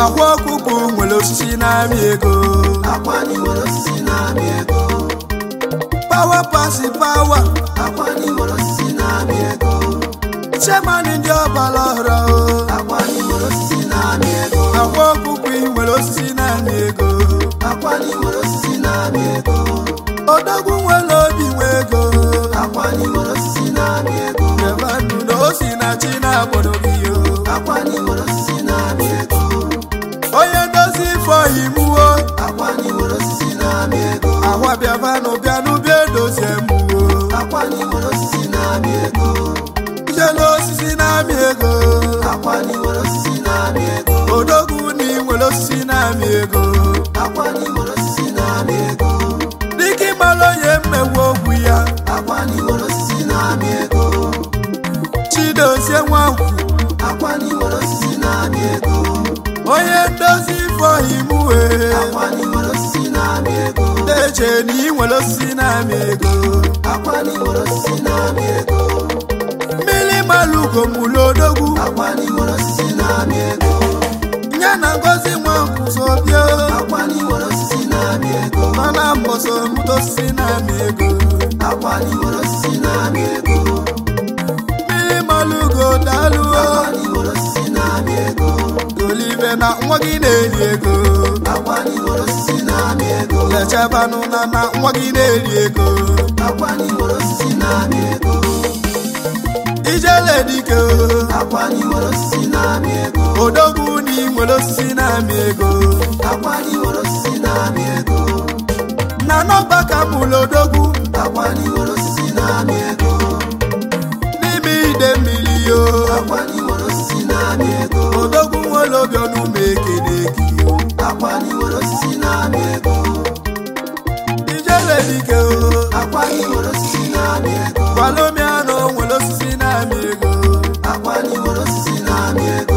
Akwa ọkụkụ nwere osisi na-amị ego. Akwani nwere osisi na-amị ego. Power pasi power. Akwani nwere osisi na-amị ego. Chairman ndị ọbara ọhụrụ. Akwani nwere osisi na-amị ego. Akwa ọkụkụ nwere osisi na-amị ego. Akwani nwere osisi na-amị ego. Odogwu nwere obi nwe ego. Akwani nwere osisi na-amị ego. Evanụ na osi na chi na-akpọrọ gị yo. Akwani nwere osisi na-amị ego. Onye ndozi ifo imuwo. Akwani nwere osisi na-amị ego. Ahwa bịavanụ bịanụ bịa edozi emuwo. Akwani nwere osisi na-amị ego. Ijele osisi na-amị ego. Akwani nwere osisi na-amị ego. Odogwu na nwere osisi na-amị ego. Akwani nwere osisi na-amị ego. Dịka ịmara onye mmegbu okwu ya. Akwani nwere osisi na-amị ego. Chidozie Nwankwu. Akwani nwere osisi na-amị ego. Onye ndozi ifo imuwe. Akwani nwere osisi na-amị ego. Deche na ị nwere osisi na-amị ego. Akwani nwere osisi na-amị ego. Mmiri malugo mụlụ odogwu. Akwani nwere osisi na-amị ego. Ya na Ngozi Nwankwu sobio. Akwani nwere osisi na-amị ego. Mana mboso mụta osisi na-amị ego. Akwani nwere osisi na-amị ego. Mmiri malugo daluo. Akwani nwere osisi na-amị ego. Olive na nwa gị na-eri ego. Akwani nwere osisi na-amị ego. Lechebanụ na nwa gị na-eri ego. Akwani nwere osisi na-amị ego. Ijele dike. Akwani nwere osisi na-amị ego. Odogwu na ị nwere osisi na-amị ego. Akwani nwere osisi na-amị ego. Na nọmba ka mụlụ odogwu. Akwani nwere osisi na-amị ego. N'ime ide mmiri yo. Akwani nwere osisi na-amị ego. Odogwu nwere obi ọnụ ma ekele gị. Akwani nwere osisi na-amị ego. Ijele dike. Akwani nwere osisi na-amị ego. Gwalomianụ nwere osisi na-amị ego. Akwani nwere osisi na-amị ego.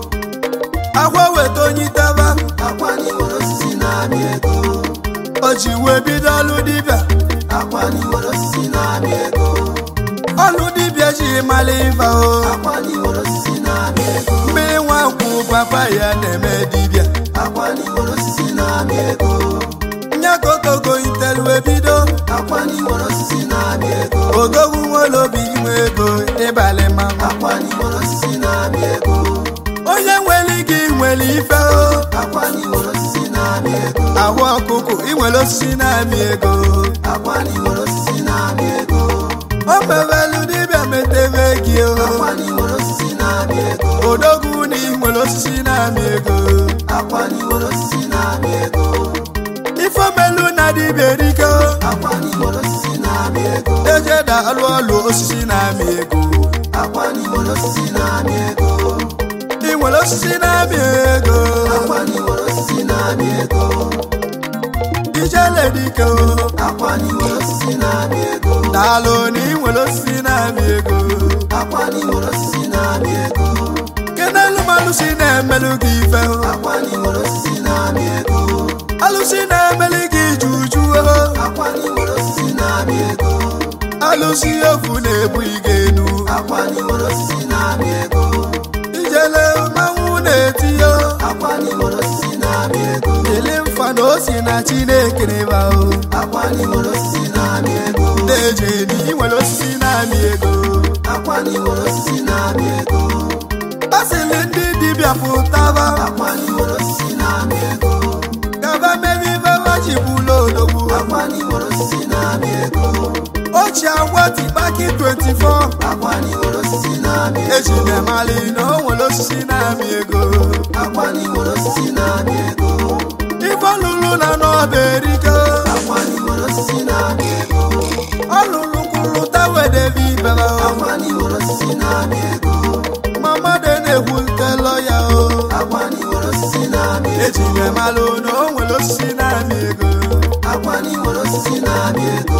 Akwa weta onye itaba. Akwani nwere osisi na-amị ego. O ji wee bido ọlụ dibịa. Akwani nwere osisi na-amị ego. Ọlụ dibịa ji mara ife o. Akwani nwere osisi na-amị ego. Mmiri Nwankwu papa ya na-eme dibịa. Akwani nwere osisi na-amị ego. Nyakotogo itelu ebido. Akwani nwere osisi na-amị ego. Odogwu nwere obi inwe ego ịbalị mama. Akwani nwere osisi na-amị ego. Onye nwere ike nwere ife o. Akwani nwere osisi na-amị ego. Ahụ ọkụkụ ị nwere osisi na-amị ego. Akwani nwere osisi na-amị ego. O mewelu dibịa metebe gị o. Akwani nwere osisi na-amị ego. Odogwu na ị nwere osisi na-amị ego. Akwani nwere osisi na-amị ego. Ifomelu na dibịa erike o. Akwani nwere osisi na-amị ego. Ejeda alụ ọlụ osisi na-amị ego. Akwani nwere osisi na-amị ego. Ị nwere osisi na-amị ego. Akwani nwere osisi na-amị ego. Ijele dike o. Akwani nwere osisi na-amị ego. Daalụ na ị nwere osisi na-amị ego. Akwani nwere osisi na-amị ego. Kenelu m alụsị na-emelụ gị ife o. Akwani nwere osisi na-amị ego. Alụsị na-emeli gị juju o. Akwani nwere osisi na-amị ego. Alụsị ofu na-ebu ige enu. Akwani nwere osisi na-amị ego. Ijele mmanwụ na-eti o. Akwani nwere osisi na-amị ego. Ele mfa na o si na Chineke n'ebe o. Akwani nwere osisi na-amị ego. Deje na ị nwere osisi na-amị ego. Akwani nwere osisi na-amị ego. Asịlị ndị dibịa pụtaba. Akwani nwere osisi na-amị ego. Gaba mebi baba ji bụlụ odogwu. Akwani nwere osisi na-amị ego. Ochi agwa tikpaki 24. Akwani nwere osisi na-amị ego. Eji na-emali na o nwere osisi na-amị ego. Akwani nwere osisi na-amị ego. Ife ọlụlụ na n'ọba erike. Akwani nwere osisi na-amị ego. Ọlụlụ kwuru tawedebi baba o. Akwani nwere osisi na-amị ego. Mama de na-egwu ntelọ ya o. Akwani nwere osisi na-amị ego. Eji na-emalụ na o nwere osisi na-amị ego. Akwani nwere osisi na-amị ego.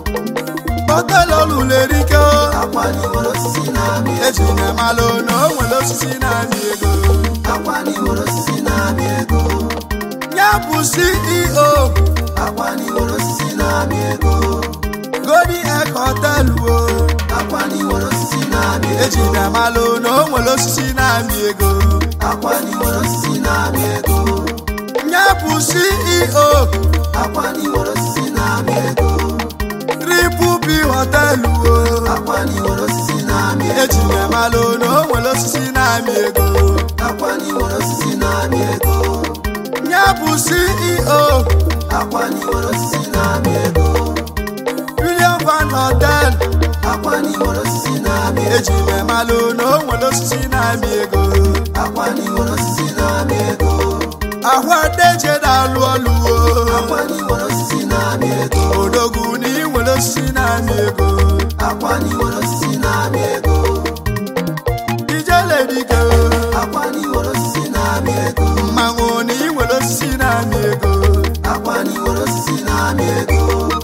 Bọtelu ọlụlụ erike o. Akwani nwere osisi na-amị ego. Eji na-emalụ na o nwere osisi na-amị ego. Akwani nwere osisi na-amị ego. Ya bụ CEO. Akwani nwere osisi na-amị ego. Golden Egg Hotel o. Akwani nwere osisi na-amị ego. Eji na-emalụ na o nwere osisi na-amị ego. akwani nwere osisi na-amị ego nya bụ CEO akwani nwere osisi na-amị ego Triple B Hotel akwani nwere osisi na-amị ego ejime malụ na o nwere osisi na-amị ego akwani nwere osisi na-amị ego nya bụ CEO akwani nwere osisi na-amị ego William Van Hotel akwani nwere osisi na-amị ego ejime malụ na o nwere osisi na-amị ego akwani nwere osisi na-amị ego ahụ adeje na-alụ ọlụ akwani nwere osisi na-amị ego odogwu na ị nwere osisi na-amị ego akwani nwere osisi na-amị ego ijele dike akwani nwere osisi na-amị ego mmanwụ na ị nwere osisi na-amị ego akwani nwere osisi na-amị ego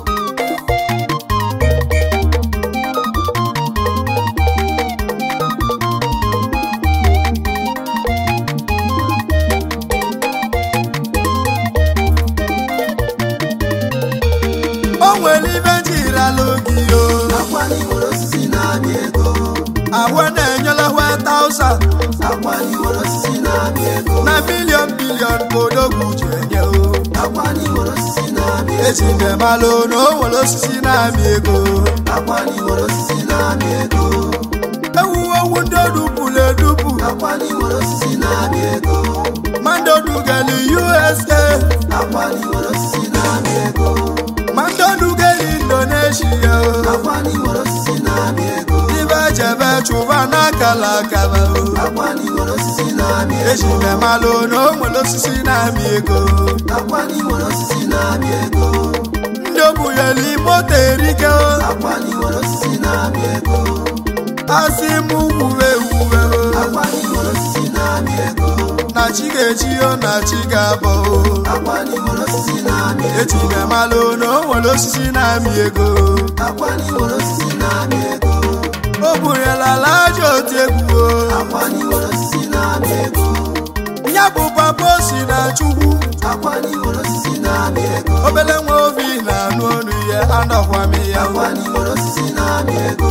o nwere ibe njirala gị akwani nwere osisi na-amị ego ahụ na-enyela 1000 akwani nwere osisi na-amị ego na bilion ka odogwu ji enye akwani nwere osisi na-amị ego ejime malụ na o nwere osisi na-amị ego akwani nwere osisi na-amị ego ewuwewu ndị odupụrụ edupu akwani nwere osisi na-amị ego mmadụ dugeli USA akwani nwere osisi na-amị ego mmadụ dugeli Indonesia akwani nwere osisi na-amị ego ibe jebe chụba n'akala akaba akwani nwere osisi na-amị ego ejime malụ na o nwere osisi na-amị ego akwani nwere osisi na-amị ego ndị obunyeli moto erike akwani nwere osisi na-amị ego asị m wuwe akwani nwere osisi na-amị ego na chi ga-echi na chi ga-abọ akwani nwere osisi na-amị ego ejime malụ na o nwere osisi na-amị ego akwani nwere osisi na-amị ego o bunyela ala aja otu egwu akwani nwere osisi na-amị ego ya bụ papa si na chukwu akwani nwere osisi na-amị ego obele nwa obi na-anụ ọnụ ya anọkwa m ya akwani nwere osisi na-amị ego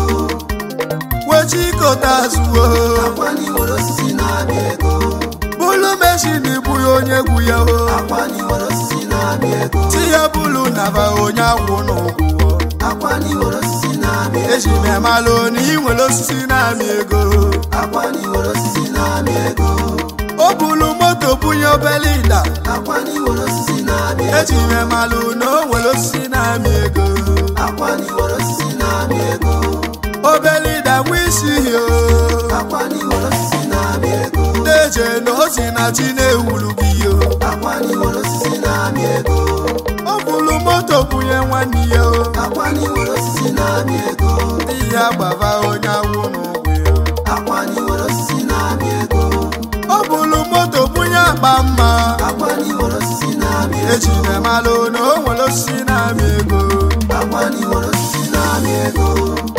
wechikota zuo akwani nwere osisi na-amị ego bụlụ meshin bụ ya onye egwu ya akwani nwere osisi na-amị ego ti ya bụlụ naba onye akwụ n'ụkwụ akwani nwere osisi na-amị ego ejime malụ na ị nwere osisi na-amị ego akwani nwere osisi na-amị ego o bulu moto bunye obele ịda akwani nwere osisi na-amị ego ejime malụ na o nwere osisi na-amị ego akwani nwere osisi na-amị ego obele ịda nwa isi hio akwani nwere osisi na-amị ego na-eje na o si na chi na-ewuru gị yo akwani nwere osisi na-amị ego o bulu moto bunye nwanne ya akwani nwere osisi na-amị ego ihe agbaba onye awụ n'ụgwụ ya akwani nwere osisi na-amị ego o bulu moto bunye akpa mma akwani nwere osisi na-amị ego ejime malụ na o nwere osisi na-amị ego akwani nwere osisi na-amị ego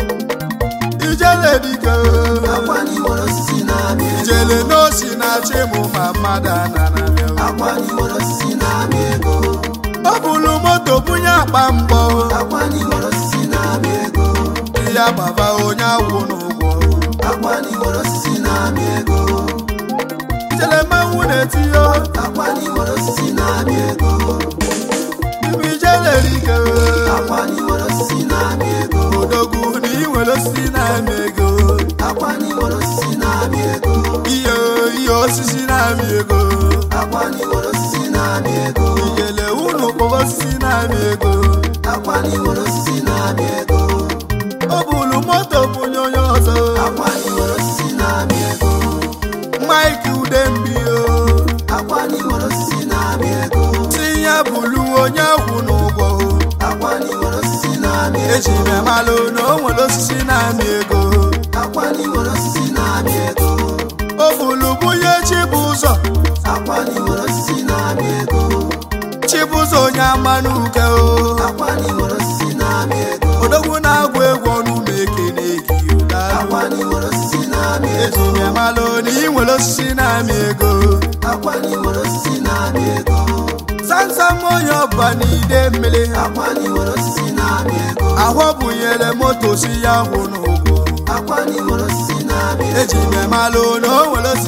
ijele dike akwani nwere osisi na-amị ego ijele n'osi na chimụ ma mmadụ anana ya akwani nwere osisi na-amị ego o bulu moto bunye akpa mbọ akwani nwere osisi na-amị ego ihe agbaba onye awụ n'ụgwọ akwani nwere osisi na-amị ego ijele mmanwụ na-etinye akwani nwere osisi na-amị ego ibe ijele dike akwani nwere osisi na-amị ego odogwu na ị nwere osisi na-amị ego akwani nwere osisi na-amị ego ihe osisi na-amị ego akwani nwere osisi na-amị ego ijele unu kpọrọ osisi na-amị ego akwani nwere osisi na-amị ego o bulu moto bunye onye ọzọ akwani nwere osisi na-amị ego Mike Udembio akwani nwere osisi na-amị ego si ya bulu onye akwụ n'ụgwọ akwani nwere osisi na-amị ego ejime malụ na o nwere osisi na-amị ego akwani nwere osisi na-amị ego o bulu bunye Chibụzọ akwani nwere osisi na-amị ego Chibụzọ onye amanuke akwani nwere osisi na-amị ego odogwu na-agwụ egwu ọnụ ma ekene gị akwani nwere osisi na-amị ego ejime malụ na ị nwere osisi na-amị ego akwani nwere osisi na-amị ego samsam onye ọba n'ide mmiri akwani nwere osisi na-amị ego ahụ bunyere moto si ya nwụ n'ụgwọ akwani nwere osisi na-amị ego ejime malụ na o nwere osisi na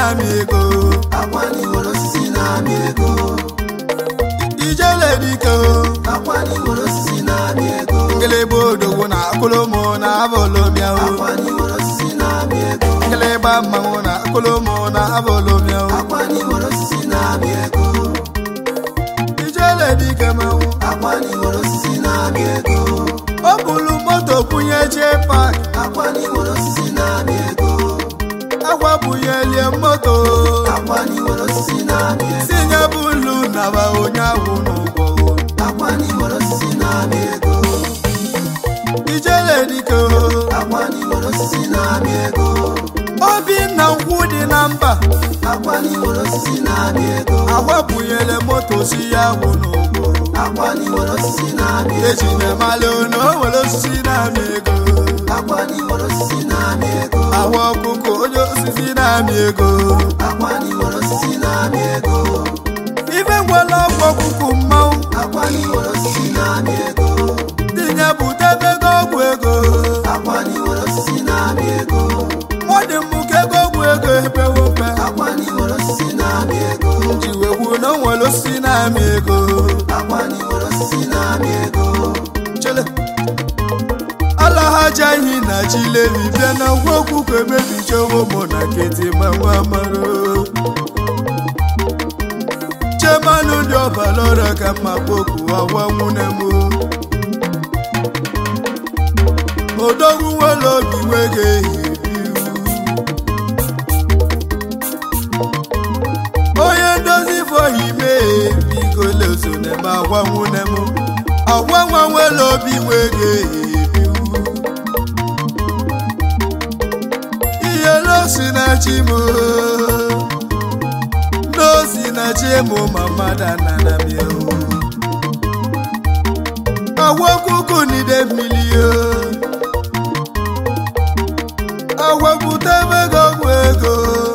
na-amị ego akwa n'inwere osisi na-amị ego ijele dike akwa n'inwere osisi na-amị ego ngelebe odogwu na akụlụmụ na avolomia akwa n'inwere osisi na-amị ego ngelebe mmanwụ na akụlụmụ na avolomia akwa n'inwere osisi na-amị ego ijele dike manwụ akwa n'inwere osisi na-amị ego o bulu moto kwụnye jee pak akwa n'inwere osisi na-amị ego agwa bunyelie moto akwa n'inwere osisi na-amị ego sinye bulu naba onye ahụ n'ụgwọ akwa n'inwere osisi na-amị ego ijele dike akwa n'inwere osisi na-amị ego Obinna nkwụ dị na mba akwa n'inwere osisi na-amị ego agwa bunyere moto si ya ahụ n'ụgwọ akwa n'inwere osisi na-amị ego eji na-emali na o nwere osisi na-amị ego akwa n'inwere osisi na-amị ego ahụ ọkụkọ onye osisi na-amị ego akwa n'inwere osisi na-amị ego ibe ngwela ọgwụ ọkụkọ mmanwụ akwa n'inwere osisi na-amị ego tinye butebego ọgwụ ego akwa n'inwere osisi na-amị ego ọ dị mmụka ego ọgwụ ego ebewope akwa n'inwere osisi na-amị ego ji wekwu na o nwere osisi na-amị ego akwa n'inwere osisi na-amị ego chele ala ha jaghị na chilevi bịa na ngwa ọkụkọ emebichewo mụ na nkịtị ma nwa mara chemanụ ndị ọbalọra ka mma kpoku awa nwune m odogwu nwere obi nwe ga-ehi onye ndozi fohime biko lezone m agwa nwune m agwa nwa nwere obi nwe ga-ehi ihe n'osi na chi m n'osi na chi m ma mmadụ anana m agwa kuku n'ide mmiri agwa bute ego ọgwụ ego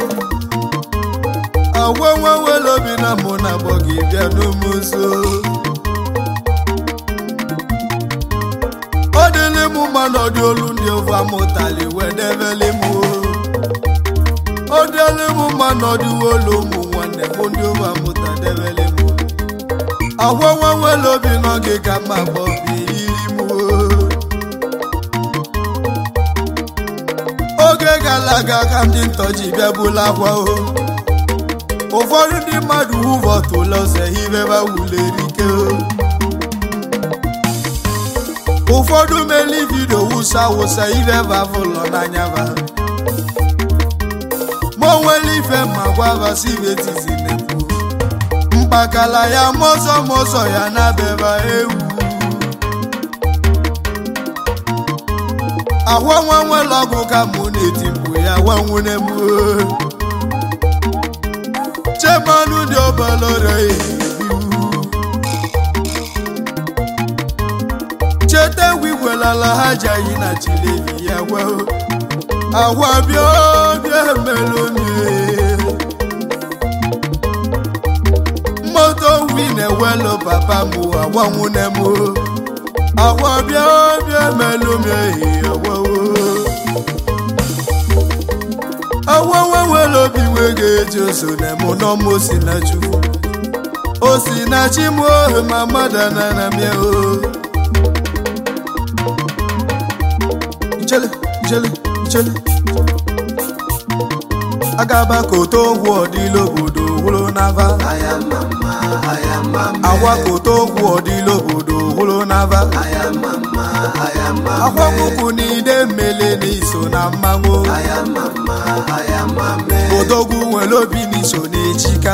agwa nwa nwere obi na mụ na agbọ gị bịa n'ụmụso ọ dịlị m mma n'ọdị olu ndị ụva mụtali wedebeli m ọ dịlị m mma n'ọdị olu ụmụ nwanne m ndị ụva mụta debeli m agwa nwa nwere obi n'oge ka mma gbọbi iri m oge gara aga ka ndị ntọji bịa bụla akwa ụfọdụ ndị mmadụ wuvọtụlọse hibeba wulerike ụfọdụ meli vidio wụsa ibeba ụlọ n'anyaba ma onwere ife ma gwavasi ibetizi na-ekwu mkpakala ya mọsọ ya na-abịaba ewu ahụ nwa nwere ọgwụ ka mụ na-eti mkpu ya nwanwune m chemanụ dị ọbalọra cheta gwigwelala ha jaghị na chilevi ya gwa agwa bịa melomie moto wi na-ewelu papa m agwa nwune m agwa bịa melomie agwa nwa nwere obi nwe ga-eji oso na mụ n'ọmụ osinachi m ohe ma mmadụ anana mie Jele agaba koto ogwu ọdịla obodo hụrụ n'ava agwa koto ogwu ọdịla obodo hụrụ n'ava akwa kuku n'ide mmele n'iso na mmanwụ odogwu nwere obi n'iso n'echika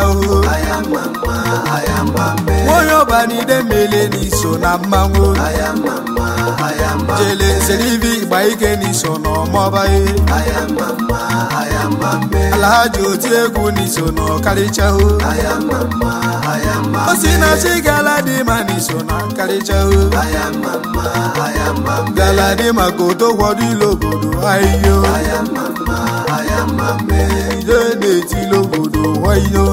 onye ọba n'ide mmele n'iso na mmanwụ jele serivi igba ike n'iso n'ọmọba Alhaji oti egwu n'iso n'ọkarịchahụ osinachi galadima n'iso n'ọkarịchahụ galadima ka otogwọdụ ilo obodo ayiyo ije na-etili obodo wayo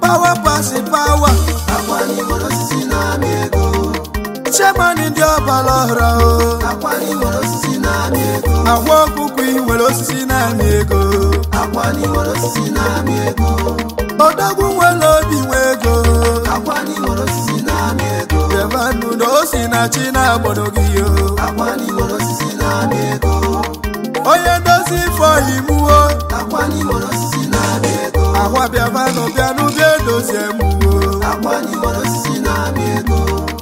power pass power akwa n'inwere osisi na-amị ego chairman ndị ọbala ọhụrụ akwa n'inwere osisi na-amị ego agwa ọkụkụ ị nwere osisi na-amị ego akwa n'inwere osisi na-amị ego odogwu nwere obi nwe ego akwa n'inwere osisi na-amị ego devanụ na o si na chi na-agbọrọ gị yo akwa n'inwere osisi na-amị ego onye ndozi ifo imuo akwa n'inwere osisi na-amị ego agwa bịavanụ bịanụ bịa edozie emuo akwa n'inwere osisi na-amị ego